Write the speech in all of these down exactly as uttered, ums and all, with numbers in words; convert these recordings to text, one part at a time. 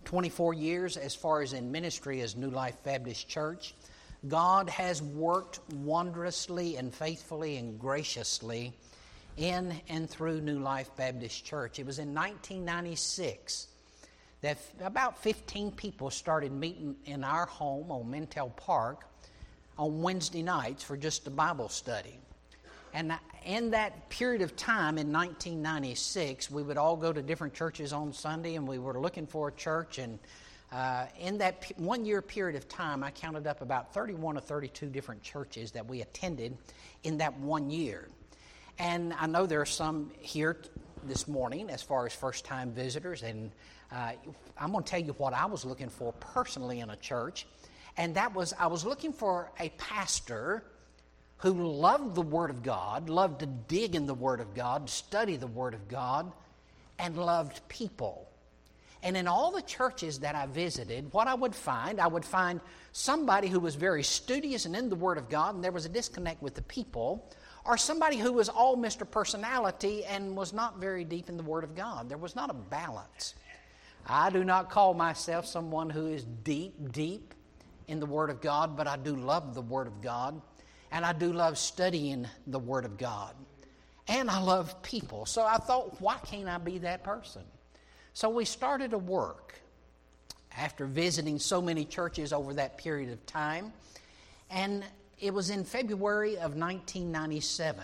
twenty-four years as far as in ministry as New Life Baptist Church. God has worked wondrously and faithfully and graciously in and through New Life Baptist Church. It was in nineteen ninety-six that about fifteen people started meeting in our home on Mintel Park on Wednesday nights for just a Bible study. And in that period of time in nineteen ninety-six, we would all go to different churches on Sunday, and we were looking for a church. And uh, in that p- one-year period of time, I counted up about thirty-one or thirty-two different churches that we attended in that one year. And I know there are some here t- this morning as far as first-time visitors, and uh, I'm going to tell you what I was looking for personally in a church, and that was I was looking for a pastor who loved the Word of God, loved to dig in the Word of God, study the Word of God, and loved people. And in all the churches that I visited, what I would find, I would find somebody who was very studious and in the Word of God, and there was a disconnect with the people, or somebody who was all Mister Personality and was not very deep in the Word of God. There was not a balance. I do not call myself someone who is deep, deep in the Word of God, but I do love the Word of God. And I do love studying the Word of God. And I love people. So I thought, why can't I be that person? So we started a work after visiting so many churches over that period of time. And it was in February of nineteen ninety-seven,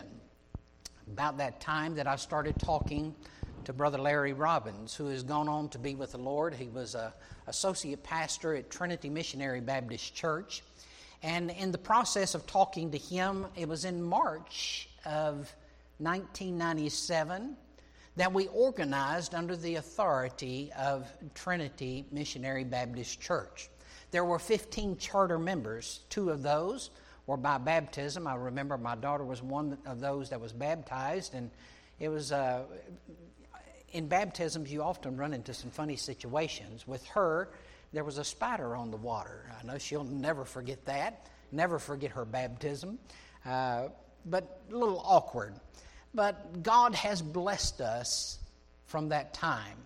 about that time, that I started talking to Brother Larry Robbins, who has gone on to be with the Lord. He was an associate pastor at Trinity Missionary Baptist Church. And in the process of talking to him, it was in March of nineteen ninety-seven that we organized under the authority of Trinity Missionary Baptist Church. There were fifteen charter members. Two of those were by baptism. I remember my daughter was one of those that was baptized, and it was uh, in baptisms you often run into some funny situations. With her, there was a spider on the water. I know she'll never forget that, never forget her baptism, uh, but a little awkward. But God has blessed us from that time.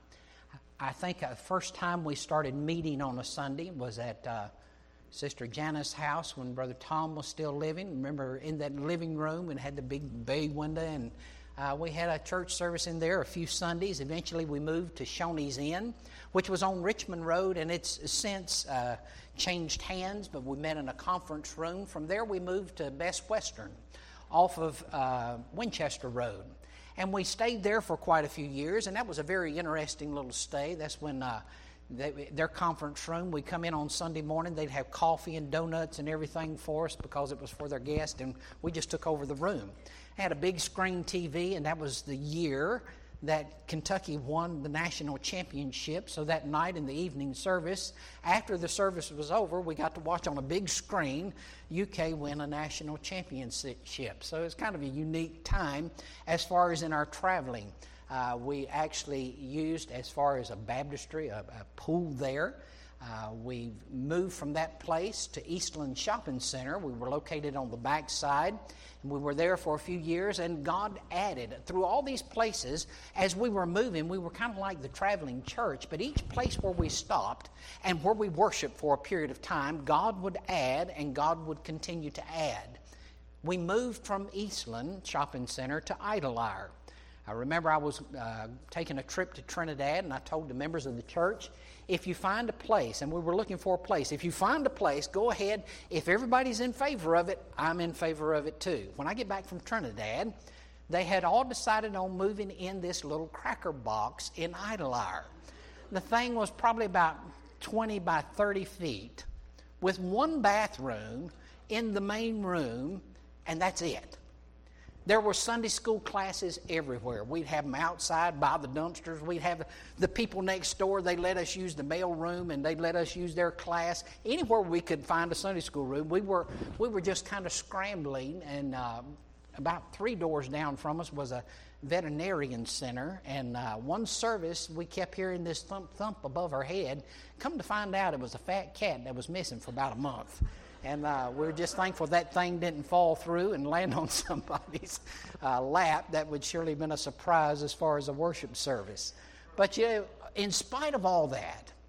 I think the first time we started meeting on a Sunday was at uh, Sister Janice's house when Brother Tom was still living. Remember, in that living room, and had the big bay window, and Uh, we had a church service in there a few Sundays. Eventually we moved to Shoney's Inn, which was on Richmond Road, and it's since uh, changed hands, but we met in a conference room. From there we moved to Best Western off of uh, Winchester Road. And we stayed there for quite a few years, and that was a very interesting little stay. That's when uh, they, their conference room, we come in on Sunday morning, they'd have coffee and donuts and everything for us because it was for their guests, and we just took over the room. Had a big screen T V, and that was the year that Kentucky won the national championship. So that night in the evening service, after the service was over, we got to watch on a big screen U K win a national championship. So it's kind of a unique time as far as in our traveling. Uh, we actually used, as far as a baptistry, a, a pool there. Uh, we moved from that place to Eastland Shopping Center. We were located on the back side, and we were there for a few years, and God added. Through all these places, as we were moving, we were kind of like the traveling church, but each place where we stopped and where we worshiped for a period of time, God would add, and God would continue to add. We moved from Eastland Shopping Center to Idlewild. I remember I was uh, taking a trip to Trinidad, and I told the members of the church, if you find a place, and we were looking for a place, if you find a place, go ahead. If everybody's in favor of it, I'm in favor of it too. When I get back from Trinidad, they had all decided on moving in this little cracker box in Idlewild. The thing was probably about twenty by thirty feet with one bathroom in the main room, and that's it. There were Sunday school classes everywhere. We'd have them outside by the dumpsters. We'd have the people next door. They let us use the mail room, and they'd let us use their class. Anywhere we could find a Sunday school room, we were we were just kind of scrambling. And uh, about three doors down from us was a veterinarian center. And uh, one service, we kept hearing this thump thump above our head. Come to find out, it was a fat cat that was missing for about a month. And uh, we were just thankful that thing didn't fall through and land on somebody's uh, lap. That would surely have been a surprise as far as a worship service. But you know, in spite of all that,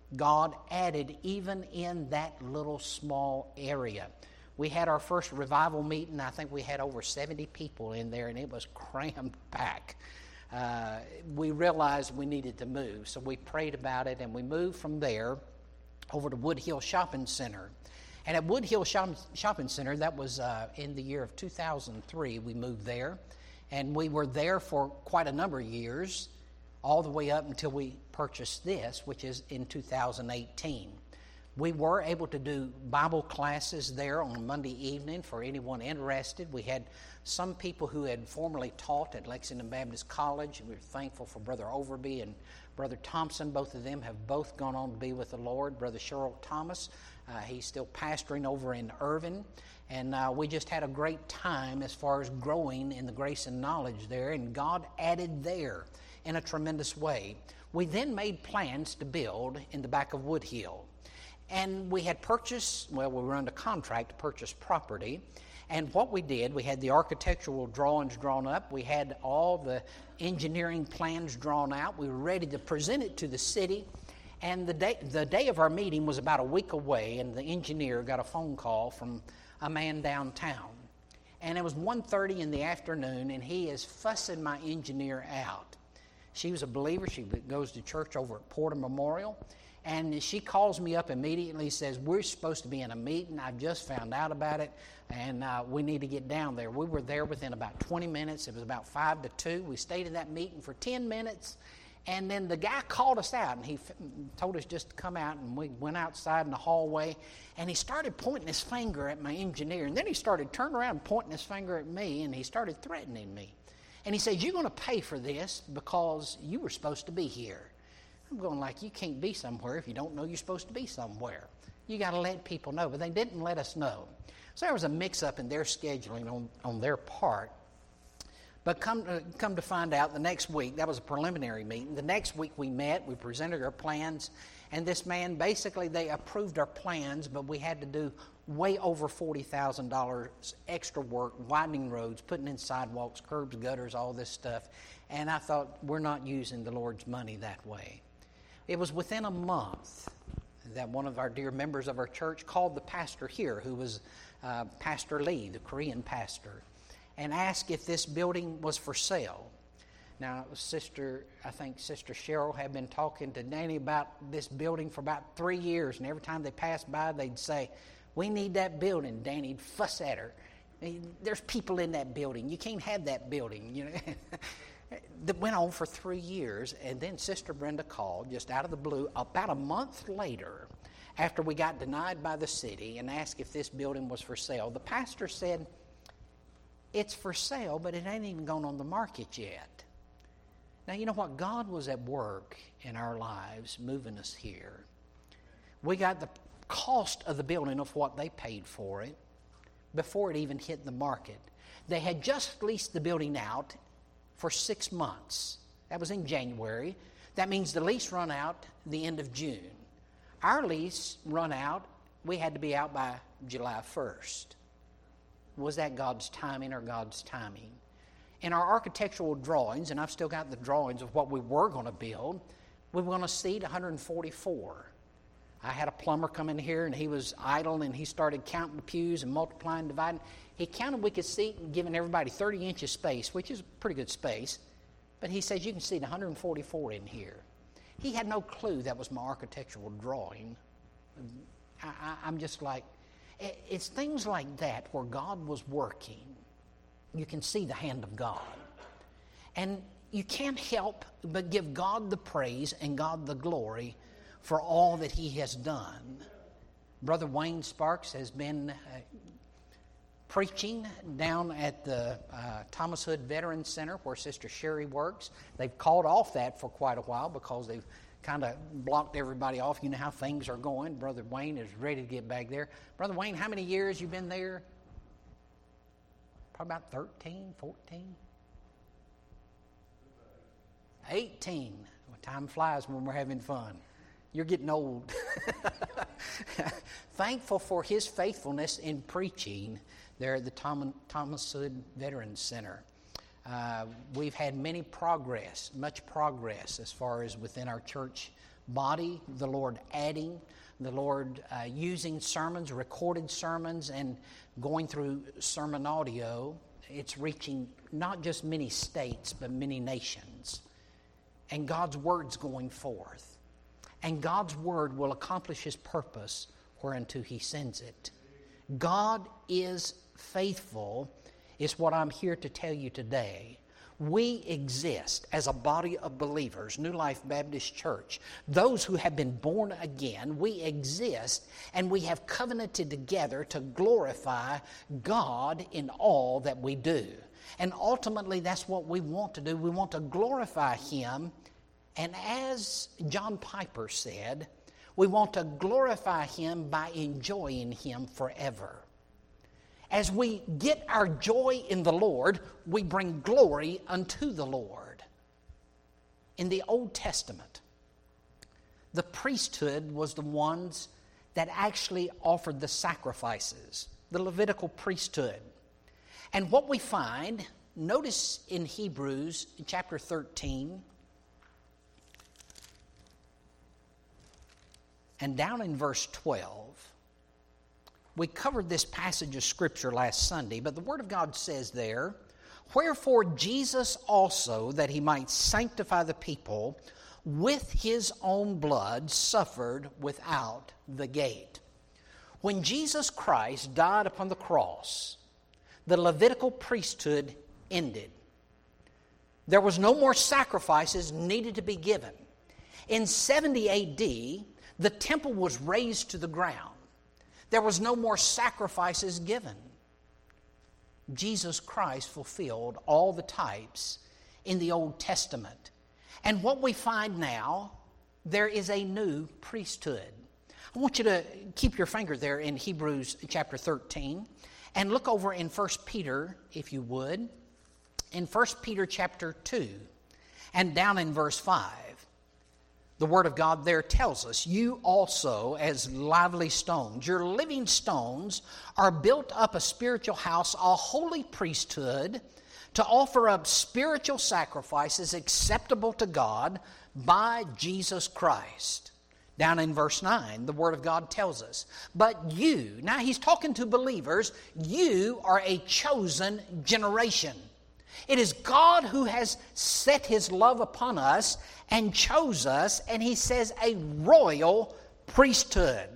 God added even in that little small area. We had our first revival meeting. I think we had over seventy people in there, and it was crammed back. Uh, we realized we needed to move, so we prayed about it, and we moved from there over to Wood Hill Shopping Center. And at Wood Hill Shop- Shopping Center, that was uh, in the year of two thousand three, we moved there. And we were there for quite a number of years, all the way up until we purchased this, which is in two thousand eighteen. We were able to do Bible classes there on a Monday evening for anyone interested. We had some people who had formerly taught at Lexington Baptist College. We were thankful for Brother Overby and Brother Thompson. Both of them have both gone on to be with the Lord. Brother Sherrill Thomas, uh, he's still pastoring over in Irvin. And uh, we just had a great time as far as growing in the grace and knowledge there. And God added there in a tremendous way. We then made plans to build in the back of Wood Hill. And we had purchased, well, we were under contract to purchase property. And what we did, we had the architectural drawings drawn up. We had all the engineering plans drawn out. We were ready to present it to the city. And the day, the day of our meeting was about a week away, and the engineer got a phone call from a man downtown. And it was one thirty in the afternoon, and he is fussing my engineer out. She was a believer. She goes to church over at Porter Memorial. And she calls me up immediately and says, we're supposed to be in a meeting. I've just found out about it, and uh, we need to get down there. We were there within about twenty minutes. It was about five to two. We stayed in that meeting for ten minutes, and then the guy called us out, and he f- told us just to come out, and we went outside in the hallway, and he started pointing his finger at my engineer, and then he started turning around and pointing his finger at me, and he started threatening me. And he says, you're going to pay for this because you were supposed to be here. I'm going like, you can't be somewhere if you don't know you're supposed to be somewhere. You got to let people know. But they didn't let us know. So there was a mix-up in their scheduling on, on their part. But come to, come to find out, the next week, that was a preliminary meeting. The next week we met, we presented our plans, and this man, basically they approved our plans, but we had to do way over forty thousand dollars extra work, widening roads, putting in sidewalks, curbs, gutters, all this stuff. And I thought, we're not using the Lord's money that way. It was within a month that one of our dear members of our church called the pastor here, who was uh, Pastor Lee, the Korean pastor, and asked if this building was for sale. Now, Sister, I think Sister Cheryl had been talking to Danny about this building for about three years, and every time they passed by, they'd say, we need that building. Danny'd fuss at her. There's people in that building. You can't have that building, you know. That went on for three years, and then Sister Brenda called just out of the blue about a month later after we got denied by the city and asked if this building was for sale. The pastor said, it's for sale, but it ain't even gone on the market yet. Now, you know what? God was at work in our lives moving us here. We got the cost of the building of what they paid for it before it even hit the market. They had just leased the building out for six months. That was in January. That means the lease run out the end of June. Our lease run out, we had to be out by July first. Was that God's timing or God's timing? In our architectural drawings, and I've still got the drawings of what we were going to build, we were going to seat one hundred forty-four. I had a plumber come in here, and he was idle, and he started counting the pews and multiplying, dividing. He counted we could seat and giving everybody thirty inches space, which is pretty good space. But he says you can seat one hundred forty-four in here. He had no clue that was my architectural drawing. I, I, I'm just like, it's things like that where God was working. You can see the hand of God. And you can't help but give God the praise and God the glory for all that he has done. Brother Wayne Sparks has been uh, preaching down at the uh, Thomas Hood Veterans Center where Sister Sherry works. They've called off that for quite a while because they've kind of blocked everybody off. You know how things are going. Brother Wayne is ready to get back there. Brother Wayne, how many years you been there? Probably about thirteen, fourteen? eighteen. Well, time flies when we're having fun. You're getting old. Thankful for his faithfulness in preaching there at the Tom, Thomas Hood Veterans Center. Uh, we've had many progress, much progress as far as within our church body, the Lord adding, the Lord uh, using sermons, recorded sermons, and going through sermon audio. It's reaching not just many states, but many nations. And God's Word's going forth. And God's Word will accomplish His purpose whereunto He sends it. God is faithful, is what I'm here to tell you today. We exist as a body of believers, New Life Baptist Church, those who have been born again. We exist and we have covenanted together to glorify God in all that we do. And ultimately, that's what we want to do. We want to glorify Him. And as John Piper said, we want to glorify Him by enjoying Him forever. As we get our joy in the Lord, we bring glory unto the Lord. In the Old Testament, the priesthood was the ones that actually offered the sacrifices, the Levitical priesthood. And what we find, notice in Hebrews chapter thirteen, and down in verse twelve, we covered this passage of Scripture last Sunday, but the Word of God says there, "Wherefore Jesus also, that He might sanctify the people, with His own blood suffered without the gate." When Jesus Christ died upon the cross, the Levitical priesthood ended. There was no more sacrifices needed to be given. In seventy A D, the temple was razed to the ground. There was no more sacrifices given. Jesus Christ fulfilled all the types in the Old Testament. And what we find now, there is a new priesthood. I want you to keep your finger there in Hebrews chapter thirteen and look over in First Peter, if you would, in First Peter chapter two and down in verse five. The Word of God there tells us, "You also, as lively stones, your living stones, are built up a spiritual house, a holy priesthood, to offer up spiritual sacrifices acceptable to God by Jesus Christ." Down in verse nine, the Word of God tells us, "But you," now He's talking to believers, "you are a chosen generation." It is God who has set His love upon us and chose us, and He says a royal priesthood,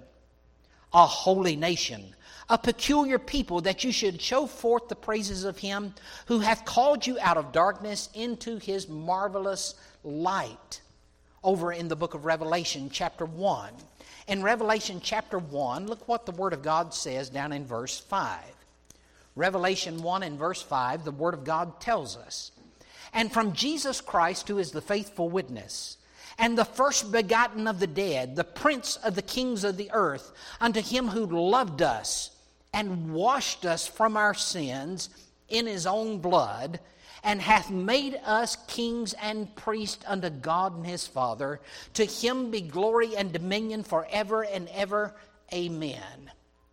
a holy nation, a peculiar people, that you should show forth the praises of Him who hath called you out of darkness into His marvelous light. Over in the book of Revelation chapter one. In Revelation chapter one, look what the Word of God says down in verse five. Revelation one and verse five, the Word of God tells us, "And from Jesus Christ, who is the faithful witness, and the first begotten of the dead, the prince of the kings of the earth, unto Him who loved us and washed us from our sins in His own blood, and hath made us kings and priests unto God and His Father. To Him be glory and dominion forever and ever. Amen."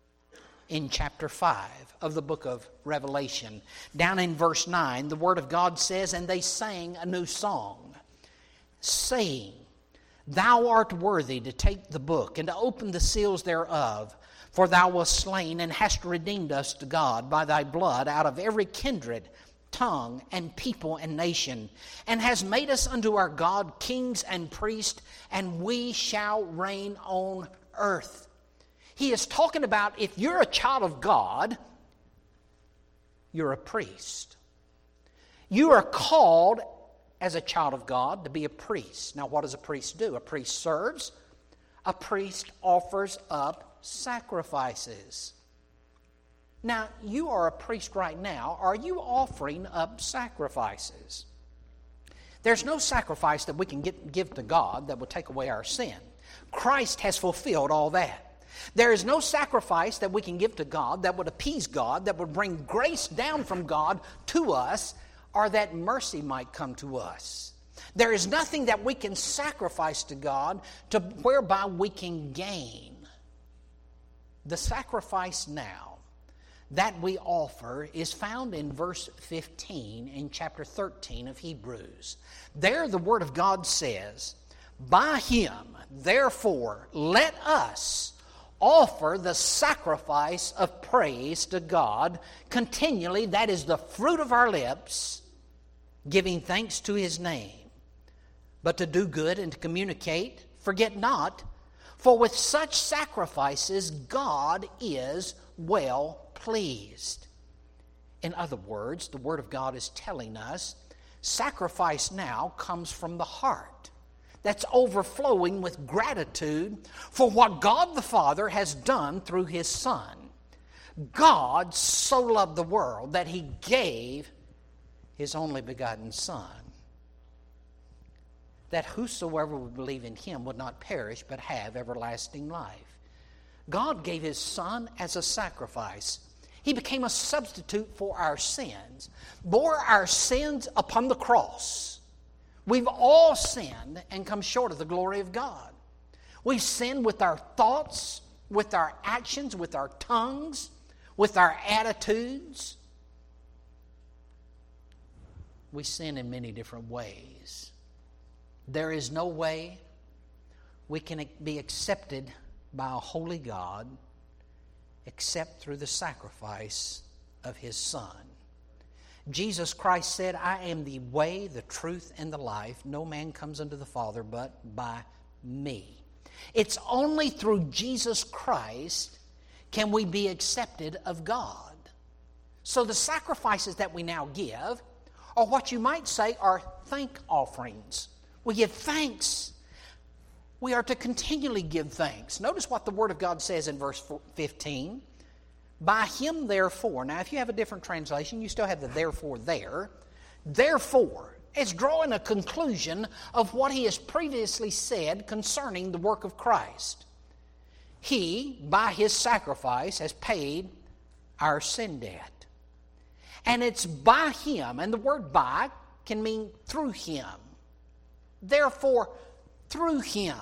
In chapter five of the book of Revelation, down in verse nine, the Word of God says, "And they sang a new song, saying, Thou art worthy to take the book and to open the seals thereof. For Thou wast slain and hast redeemed us to God by Thy blood out of every kindred, tongue, and people and nation, and has made us unto our God kings and priests, and we shall reign on earth." He is talking about, if you're a child of God, you're a priest. You are called as a child of God to be a priest. Now, what does a priest do? A priest serves. A priest offers up sacrifices. Now, you are a priest right now. Are you offering up sacrifices? There's no sacrifice that we can get, give to God that will take away our sin. Christ has fulfilled all that. There is no sacrifice that we can give to God that would appease God, that would bring grace down from God to us, or that mercy might come to us. There is nothing that we can sacrifice to God to whereby we can gain. The sacrifice now that we offer is found in verse fifteen in chapter thirteen of Hebrews. There the Word of God says, By him, therefore, let us offer the sacrifice of praise to God continually. That is the fruit of our lips, giving thanks to his name. But to do good and to communicate, forget not, for with such sacrifices God is well pleased. In other words, the Word of God is telling us sacrifice now comes from the heart that's overflowing with gratitude for what God the Father has done through his Son. God so loved the world that he gave his only begotten Son, that whosoever would believe in him would not perish but have everlasting life. God gave his Son as a sacrifice. He became a substitute for our sins, bore our sins upon the cross. We've all sinned and come short of the glory of God. We've sinned with our thoughts, with our actions, with our tongues, with our attitudes. We sin in many different ways. There is no way we can be accepted by a holy God except through the sacrifice of his Son. Jesus Christ said, I am the way, the truth, and the life. No man comes unto the Father but by me. It's only through Jesus Christ can we be accepted of God. So the sacrifices that we now give are what you might say are thank offerings. We give thanks. We are to continually give thanks. Notice what the Word of God says in verse fifteen. By him, therefore. Now, if you have a different translation, you still have the therefore there. Therefore, it's drawing a conclusion of what he has previously said concerning the work of Christ. He, by his sacrifice, has paid our sin debt. And it's by him, and the word by can mean through him. Therefore, through him,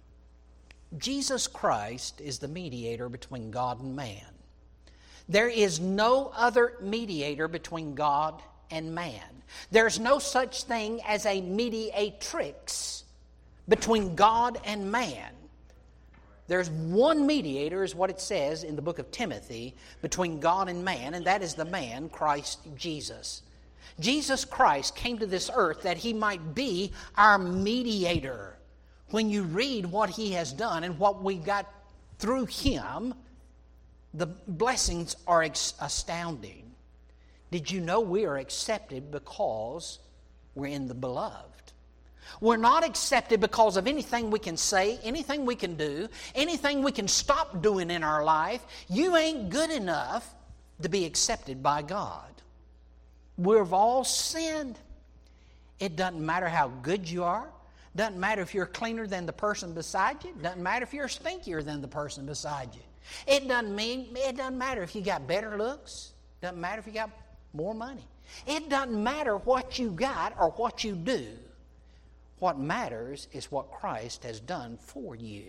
Jesus Christ is the mediator between God and man. There is no other mediator between God and man. There's no such thing as a mediatrix between God and man. There's one mediator, is what it says in the book of Timothy, between God and man, and that is the man, Christ Jesus. Jesus Christ came to this earth that he might be our mediator. When you read what he has done and what we got through him, the blessings are astounding. Did you know we are accepted because we're in the beloved? We're not accepted because of anything we can say, anything we can do, anything we can stop doing in our life. You ain't good enough to be accepted by God. We've all sinned. It doesn't matter how good you are. Doesn't matter if you're cleaner than the person beside you. Doesn't matter if you're stinkier than the person beside you. It doesn't mean, it doesn't matter if you got better looks. Doesn't matter if you got more money. It doesn't matter what you got or what you do. What matters is what Christ has done for you.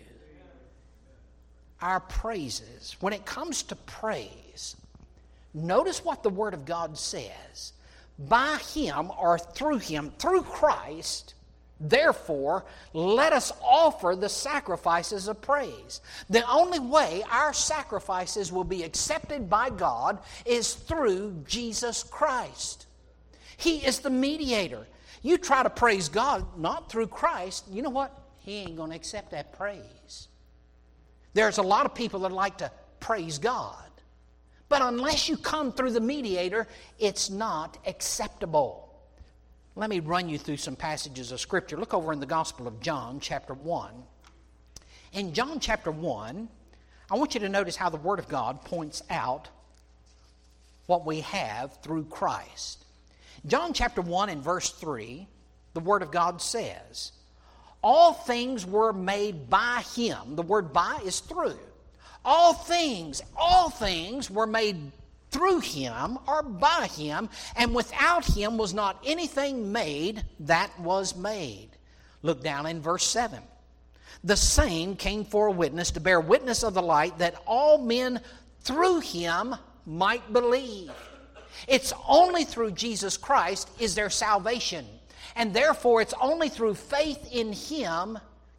Our praises, when it comes to praise, notice what the Word of God says. By him or through him, through Christ, therefore, let us offer the sacrifices of praise. The only way our sacrifices will be accepted by God is through Jesus Christ. He is the mediator. You try to praise God not through Christ, you know what? He ain't going to accept that praise. There's a lot of people that like to praise God. But unless you come through the mediator, it's not acceptable. Let me run you through some passages of Scripture. Look over in the Gospel of John, chapter one. In John chapter one, I want you to notice how the Word of God points out what we have through Christ. John chapter one and verse three, the Word of God says, all things were made by him. The word by is through. All things, all things were made through him or by him, and without him was not anything made that was made. Look down in verse seven. The same came for a witness to bear witness of the light, that all men through him might believe. It's only through Jesus Christ is there salvation. And therefore it's only through faith in him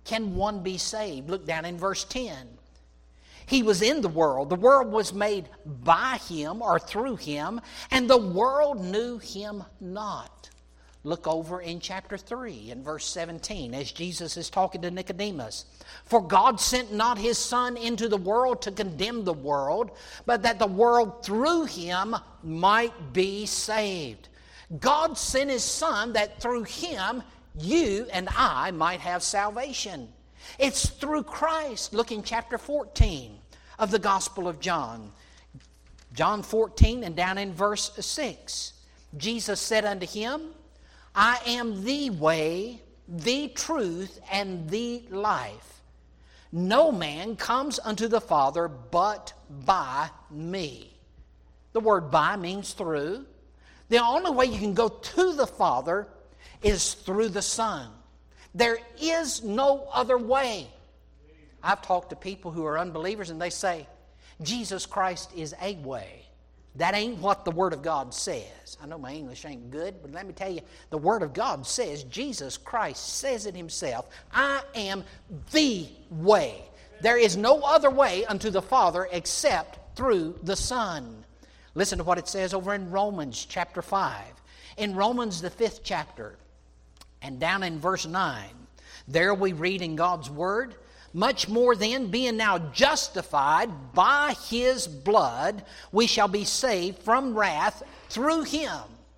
can one be saved? Look down in verse ten. He was in the world. The world was made by Him or through Him, and the world knew Him not. Look over in chapter three in verse seventeen as Jesus is talking to Nicodemus. For God sent not His Son into the world to condemn the world, but that the world through Him might be saved. God sent His Son that through Him you and I might have salvation. It's through Christ. Look in chapter fourteen of the Gospel of John. John fourteen and down in verse six. Jesus said unto him, I am the way, the truth, and the life. No man comes unto the Father but by me. The word by means through. The only way you can go to the Father is through the Son. There is no other way. I've talked to people who are unbelievers and they say, Jesus Christ is a way. That ain't what the Word of God says. I know my English ain't good, but let me tell you, the Word of God says, Jesus Christ says it Himself, I am the way. There is no other way unto the Father except through the Son. Listen to what it says over in Romans chapter five. In Romans the fifth chapter, and down in verse nine, there we read in God's Word, much more then, being now justified by His blood, we shall be saved from wrath through Him.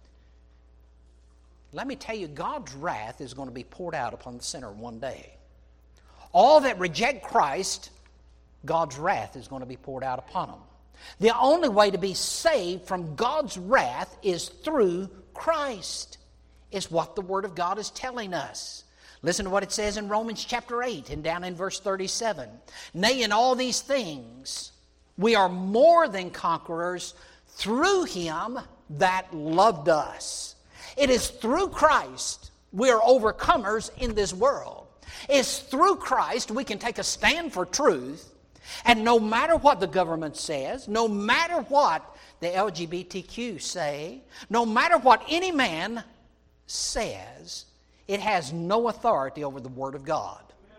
Let me tell you, God's wrath is going to be poured out upon the sinner one day. All that reject Christ, God's wrath is going to be poured out upon them. The only way to be saved from God's wrath is through Christ, is what the Word of God is telling us. Listen to what it says in Romans chapter eight and down in verse thirty-seven. Nay, in all these things, we are more than conquerors through Him that loved us. It is through Christ we are overcomers in this world. It's through Christ we can take a stand for truth. And no matter what the government says, no matter what the L G B T Q say, no matter what any man says, it has no authority over the Word of God.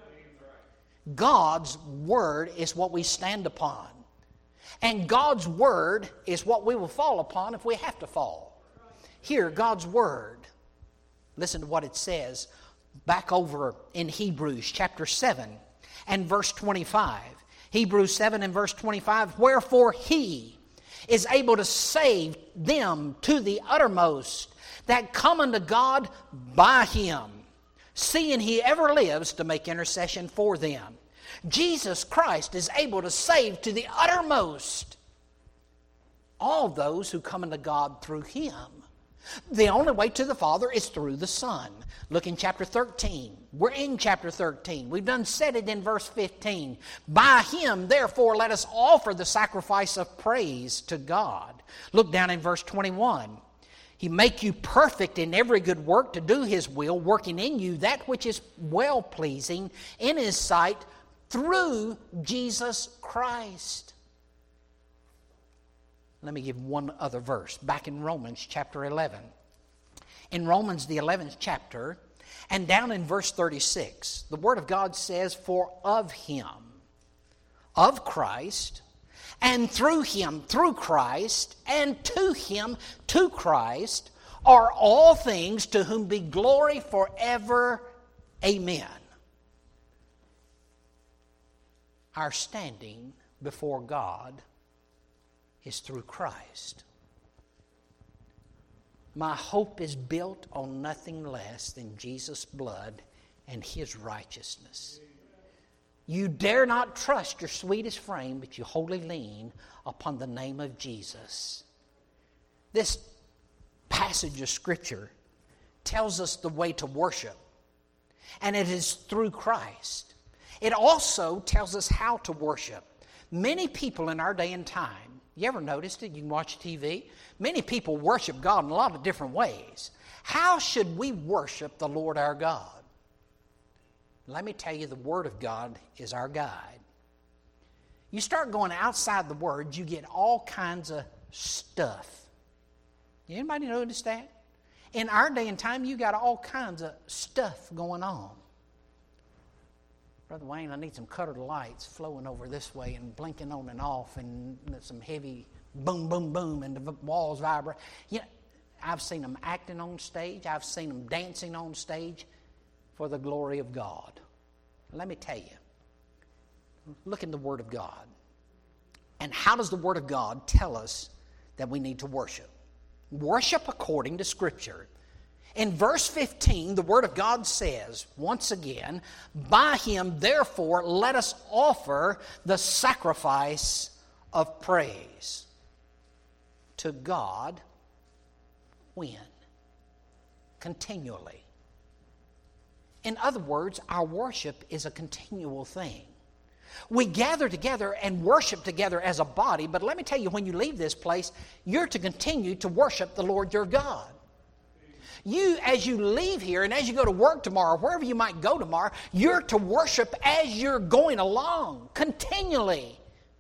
God's Word is what we stand upon. And God's Word is what we will fall upon if we have to fall. Here, God's Word. Listen to what it says back over in Hebrews chapter seven and verse twenty-five. Hebrews seven and verse twenty-five. Wherefore He is able to save them to the uttermost that come unto God by Him, seeing He ever lives to make intercession for them. Jesus Christ is able to save to the uttermost all those who come unto God through Him. The only way to the Father is through the Son. Look in chapter thirteen. We're in chapter thirteen. We've done said it in verse fifteen. By Him, therefore, let us offer the sacrifice of praise to God. Look down in verse twenty-one. He make you perfect in every good work to do His will, working in you that which is well-pleasing in His sight through Jesus Christ. Let me give one other verse. Back in Romans chapter eleven. In Romans the eleventh chapter, and down in verse thirty-six, the Word of God says, for of Him, of Christ, and through Him, through Christ, and to Him, to Christ, are all things, to whom be glory forever. Amen. Our standing before God is through Christ. My hope is built on nothing less than Jesus' blood and His righteousness. You dare not trust your sweetest frame, but you wholly lean upon the name of Jesus. This passage of Scripture tells us the way to worship, and it is through Christ. It also tells us how to worship. Many people in our day and time, you ever noticed it? You can watch T V. Many people worship God in a lot of different ways. How should we worship the Lord our God? Let me tell you, the Word of God is our guide. You start going outside the Word, you get all kinds of stuff. Anybody notice that? In our day and time, you got all kinds of stuff going on. Brother Wayne, I need some colored lights flowing over this way and blinking on and off, and some heavy boom, boom, boom, and the walls vibrate. You know, I've seen them acting on stage. I've seen them dancing on stage for the glory of God. Let me tell you, look in the Word of God. And how does the Word of God tell us that we need to worship? Worship according to Scripture. In verse fifteen, the Word of God says, once again, by Him, therefore, let us offer the sacrifice of praise to God. When? Continually. In other words, our worship is a continual thing. We gather together and worship together as a body, but let me tell you, when you leave this place, you're to continue to worship the Lord your God. You, as you leave here and as you go to work tomorrow, wherever you might go tomorrow, you're to worship as you're going along, continually.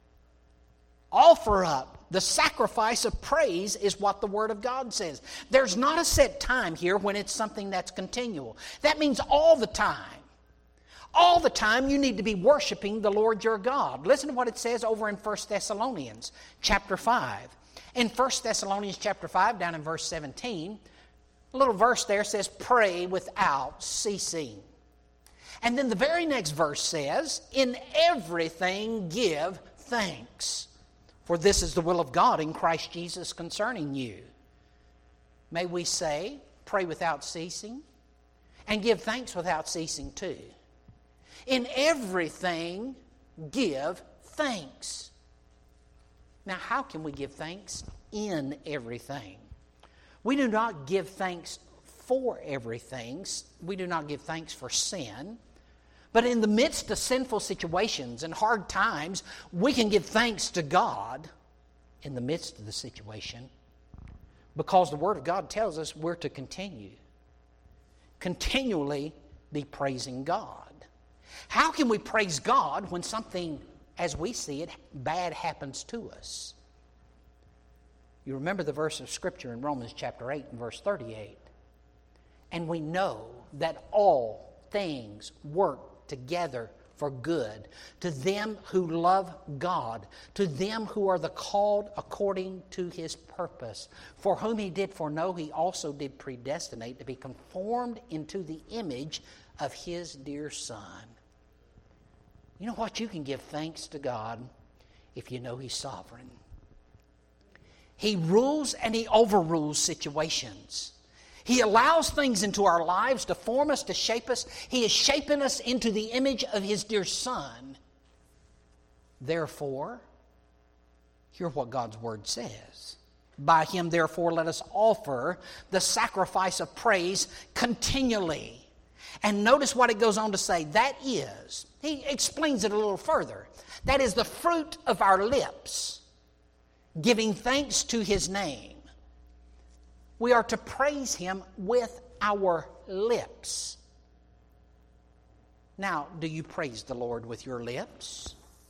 Offer up the sacrifice of praise is what the Word of God says. There's not a set time here when it's something that's continual. That means all the time. All the time you need to be worshiping the Lord your God. Listen to what it says over in First Thessalonians chapter five. In First Thessalonians chapter five, down in verse seventeen, a little verse there says, pray without ceasing. And then the very next verse says, in everything give thanks, for this is the will of God in Christ Jesus concerning you. May we say, pray without ceasing, and give thanks without ceasing too. In everything give thanks. Now, how can we give thanks in everything? We do not give thanks for everything. We do not give thanks for sin. But in the midst of sinful situations and hard times, we can give thanks to God in the midst of the situation, because the Word of God tells us we're to continue. Continually be praising God. How can we praise God when something, as we see it, bad happens to us? You remember the verse of Scripture in Romans chapter eight and verse thirty-eight. And we know that all things work together for good to them who love God, to them who are the called according to His purpose. For whom He did foreknow, He also did predestinate to be conformed into the image of His dear Son. You know what? You can give thanks to God if you know He's sovereign. He rules and He overrules situations. He allows things into our lives to form us, to shape us. He is shaping us into the image of His dear Son. Therefore, hear what God's Word says. By Him, therefore, let us offer the sacrifice of praise continually. And notice what it goes on to say. That is, he explains it a little further. That is the fruit of our lips, giving thanks to His name. We are to praise Him with our lips. Now, do you praise the Lord with your lips?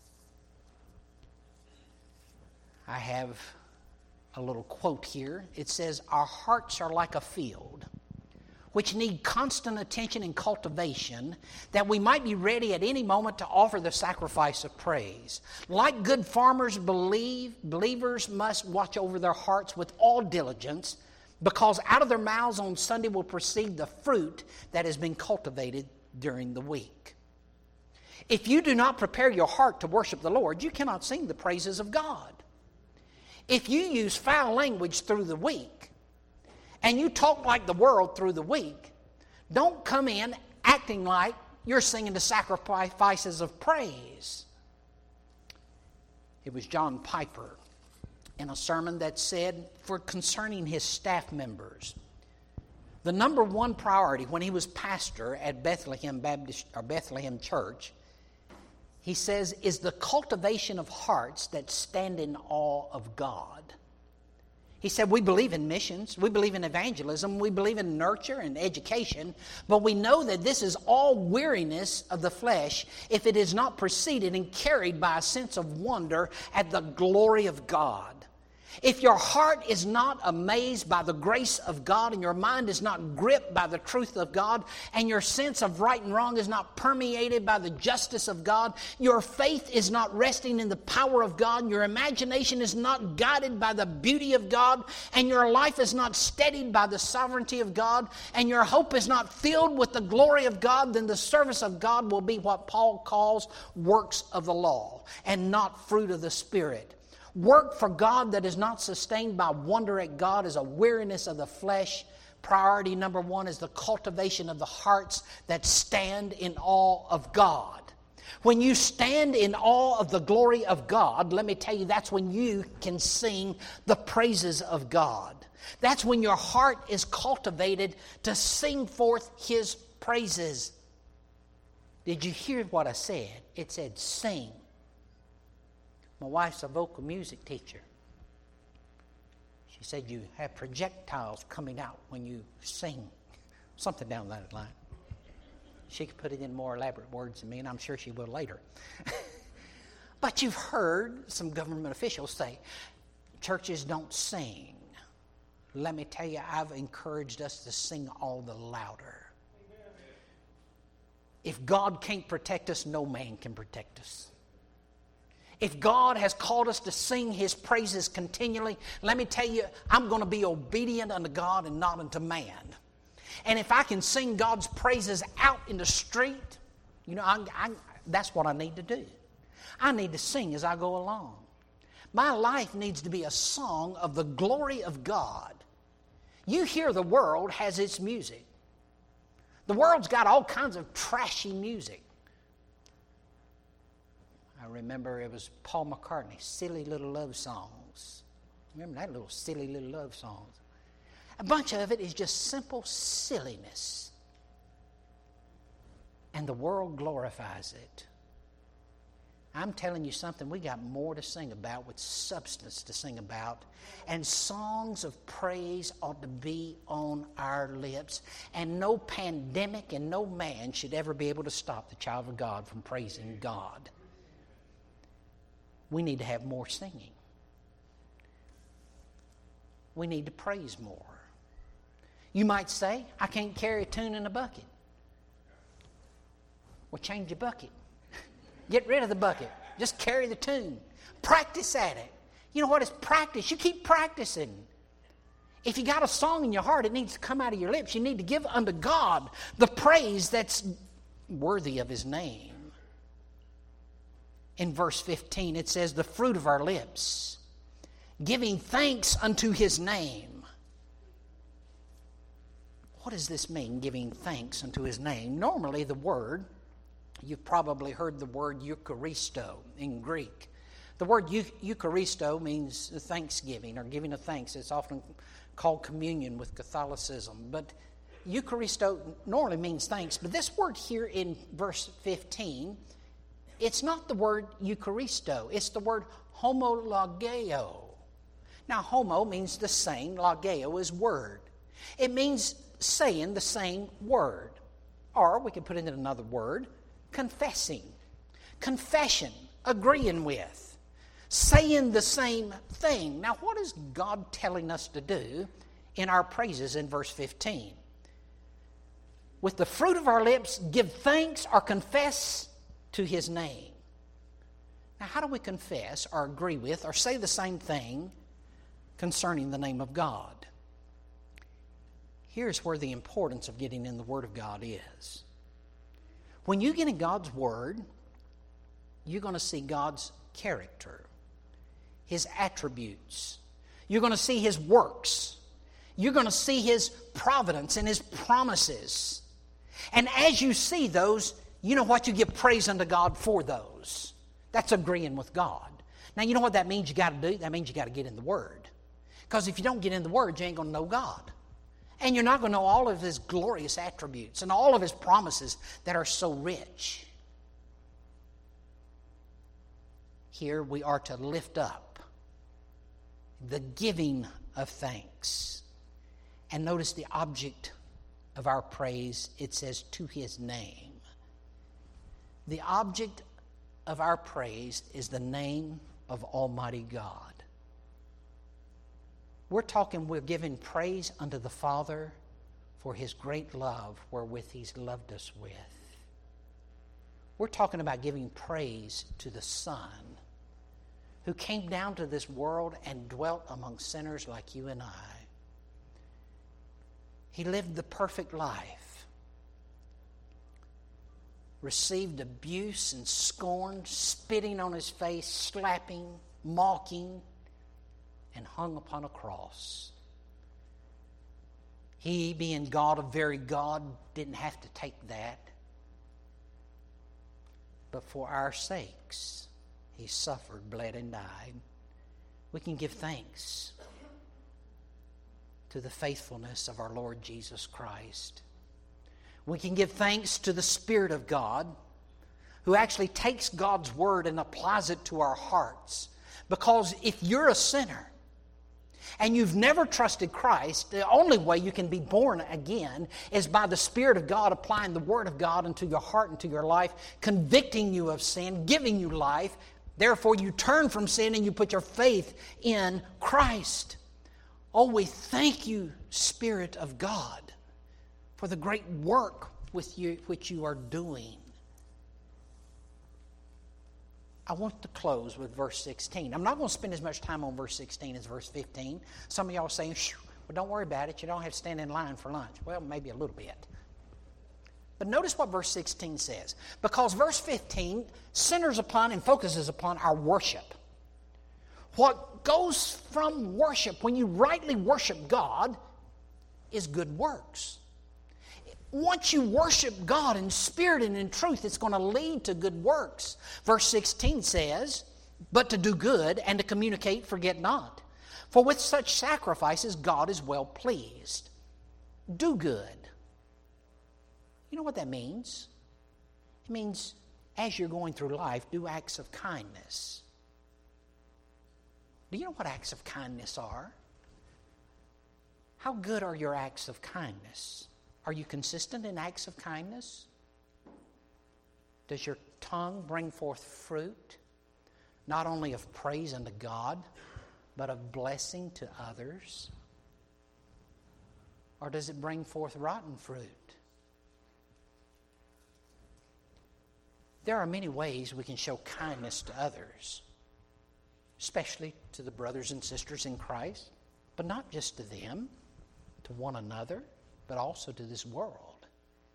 I have a little quote here. It says, our hearts are like a field, which need constant attention and cultivation, that we might be ready at any moment to offer the sacrifice of praise. Like good farmers, believe, believers must watch over their hearts with all diligence, because out of their mouths on Sunday will proceed the fruit that has been cultivated during the week. If you do not prepare your heart to worship the Lord, you cannot sing the praises of God. If you use foul language through the week, and you talk like the world through the week, don't come in acting like you're singing the sacrifices of praise. It was John Piper in a sermon that said, for concerning his staff members, the number one priority when he was pastor at Bethlehem Baptist or Bethlehem Church, he says, is the cultivation of hearts that stand in awe of God. He said, we believe in missions, we believe in evangelism, we believe in nurture and education, but we know that this is all weariness of the flesh if it is not preceded and carried by a sense of wonder at the glory of God. if your heart is not amazed by the grace of God, and your mind is not gripped by the truth of God, and your sense of right and wrong is not permeated by the justice of God, your faith is not resting in the power of God, your imagination is not guided by the beauty of God, and your life is not steadied by the sovereignty of God, and your hope is not filled with the glory of God, then the service of God will be what Paul calls works of the law and not fruit of the Spirit. Work for God that is not sustained by wonder at God is a weariness of the flesh. Priority number one is the cultivation of the hearts that stand in awe of God. When you stand in awe of the glory of God, let me tell you, that's when you can sing the praises of God. That's when your heart is cultivated to sing forth His praises. Did you hear what I said? It said sing. My wife's a vocal music teacher. She said you have projectiles coming out when you sing. Something down that line. She could put it in more elaborate words than me, and I'm sure she will later. But you've heard some government officials say, churches don't sing. Let me tell you, I've encouraged us to sing all the louder. If God can't protect us, no man can protect us. If God has called us to sing His praises continually, let me tell you, I'm going to be obedient unto God and not unto man. And if I can sing God's praises out in the street, you know, I, I, that's what I need to do. I need to sing as I go along. My life needs to be a song of the glory of God. You hear the world has its music. The world's got all kinds of trashy music. I remember it was Paul McCartney, Silly Little Love Songs. Remember that little silly little love songs? A bunch of it is just simple silliness. And the world glorifies it. I'm telling you something, we got more to sing about with substance to sing about. And songs of praise ought to be on our lips. And no pandemic and no man should ever be able to stop the child of God from praising God. We need to have more singing. We need to praise more. You might say, I can't carry a tune in a bucket. Well, change your bucket. Get rid of the bucket. Just carry the tune. Practice at it. You know what? It's practice. You keep practicing. If you got a song in your heart, it needs to come out of your lips. You need to give unto God the praise that's worthy of His name. In verse fifteen, it says, the fruit of our lips, giving thanks unto His name. What does this mean, giving thanks unto His name? Normally the word, you've probably heard the word Eucharisto in Greek. The word Eucharisto means thanksgiving or giving of thanks. It's often called communion with Catholicism. But Eucharisto normally means thanks. But this word here in verse fifteen, it's not the word Eucharisto. It's the word homologeo. Now, homo means the same. Logeo is word. It means saying the same word. Or we can put it in another word, confessing. Confession, agreeing with. Saying the same thing. Now, what is God telling us to do in our praises in verse fifteen? With the fruit of our lips, give thanks or confess to His name. Now, how do we confess or agree with or say the same thing concerning the name of God? Here's where the importance of getting in the Word of God is. When you get in God's Word, you're going to see God's character, His attributes. You're going to see His works. You're going to see His providence and His promises. And as you see those, you know what? You give praise unto God for those. That's agreeing with God. Now, you know what that means you got to do? That means you got to get in the Word. Because if you don't get in the Word, you ain't going to know God. And you're not going to know all of His glorious attributes and all of His promises that are so rich. Here we are to lift up the giving of thanks. And notice the object of our praise, it says to His name. The object of our praise is the name of Almighty God. We're talking, we're giving praise unto the Father for His great love wherewith He's loved us with. We're talking about giving praise to the Son who came down to this world and dwelt among sinners like you and I. He lived the perfect life, received abuse and scorn, spitting on His face, slapping, mocking, and hung upon a cross. He, being God of very God, didn't have to take that. But for our sakes, He suffered, bled, and died. We can give thanks to the faithfulness of our Lord Jesus Christ. We can give thanks to the Spirit of God, who actually takes God's Word and applies it to our hearts. Because if you're a sinner and you've never trusted Christ, the only way you can be born again is by the Spirit of God applying the Word of God into your heart and to your life, convicting you of sin, giving you life. Therefore, you turn from sin and you put your faith in Christ. Oh, we thank you, Spirit of God, for the great work with you, which you are doing. I want to close with verse sixteen. I'm not going to spend as much time on verse sixteen as verse fifteen. Some of y'all are saying, well, don't worry about it. You don't have to stand in line for lunch. Well, maybe a little bit. But notice what verse sixteen says. Because verse fifteen centers upon and focuses upon our worship. What goes from worship, when you rightly worship God, is good works. Once you worship God in spirit and in truth, it's going to lead to good works. Verse sixteen says, but to do good and to communicate, forget not. For with such sacrifices, God is well pleased. Do good. You know what that means? It means as you're going through life, do acts of kindness. Do you know what acts of kindness are? How good are your acts of kindness? Are you consistent in acts of kindness? Does your tongue bring forth fruit, not only of praise unto God, but of blessing to others? Or does it bring forth rotten fruit? There are many ways we can show kindness to others, especially to the brothers and sisters in Christ, but not just to them, to one another, but also to this world.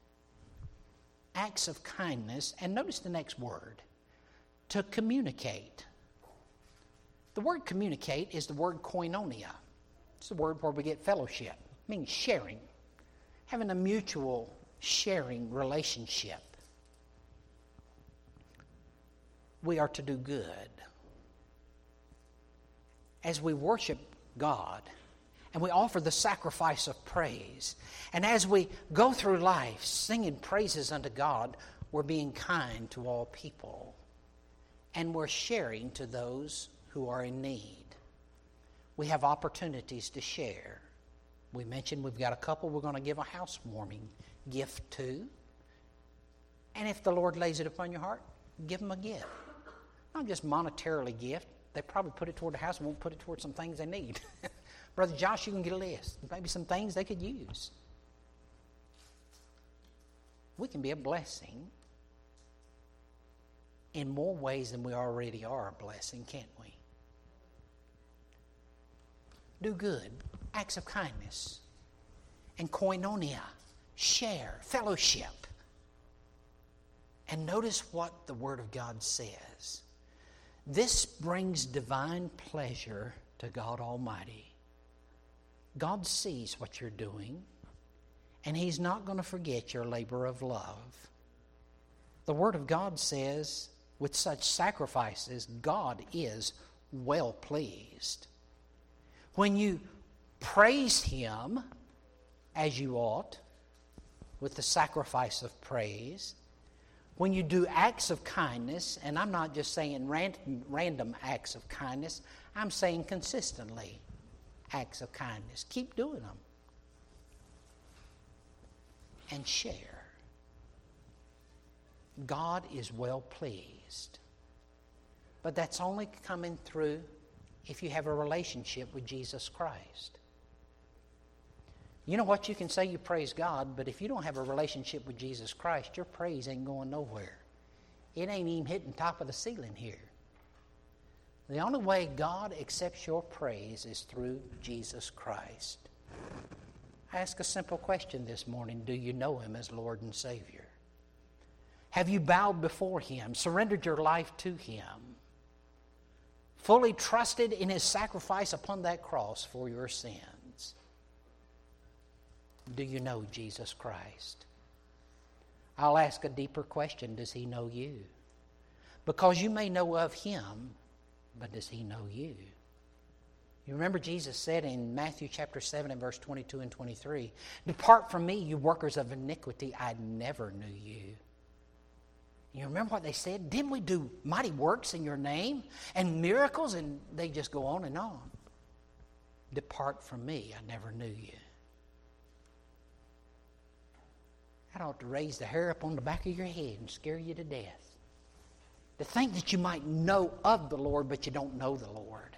Acts of kindness, and notice the next word, to communicate. The word communicate is the word koinonia. It's the word where we get fellowship. It means sharing, having a mutual sharing relationship. We are to do good. As we worship God, and we offer the sacrifice of praise, and as we go through life singing praises unto God, we're being kind to all people, and we're sharing to those who are in need. We have opportunities to share. We mentioned we've got a couple we're going to give a housewarming gift to, and if the Lord lays it upon your heart, give them a gift. Not just monetarily gift. They probably put it toward the house and won't put it toward some things they need. Brother Josh, you can get a list. Maybe some things they could use. We can be a blessing in more ways than we already are a blessing, can't we? Do good, acts of kindness, and koinonia, share, fellowship. And notice what the Word of God says. This brings divine pleasure to God Almighty. God sees what you're doing, and He's not going to forget your labor of love. The Word of God says, with such sacrifices, God is well pleased. When you praise Him, as you ought, with the sacrifice of praise, when you do acts of kindness, and I'm not just saying random, random acts of kindness, I'm saying consistently acts of kindness. Keep doing them. And share. God is well pleased. But that's only coming through if you have a relationship with Jesus Christ. You know what? You can say you praise God, but if you don't have a relationship with Jesus Christ, your praise ain't going nowhere. It ain't even hitting top of the ceiling here. The only way God accepts your praise is through Jesus Christ. I ask a simple question this morning. Do you know Him as Lord and Savior? Have you bowed before Him, surrendered your life to Him, fully trusted in His sacrifice upon that cross for your sins? Do you know Jesus Christ? I'll ask a deeper question. Does He know you? Because you may know of Him, but does He know you? You remember Jesus said in Matthew chapter seven and verse twenty-two and twenty-three, "Depart from me, you workers of iniquity, I never knew you." You remember what they said? Didn't we do mighty works in your name and miracles? And they just go on and on. Depart from me, I never knew you. That ought to raise the hair up on the back of your head and scare you to death. To think that you might know of the Lord, but you don't know the Lord.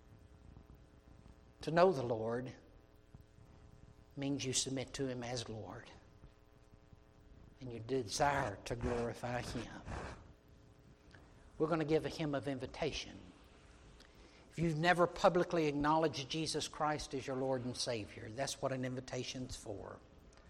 To know the Lord means you submit to Him as Lord. And you desire to glorify Him. We're going to give a hymn of invitation. If you've never publicly acknowledged Jesus Christ as your Lord and Savior, that's what an invitation's for.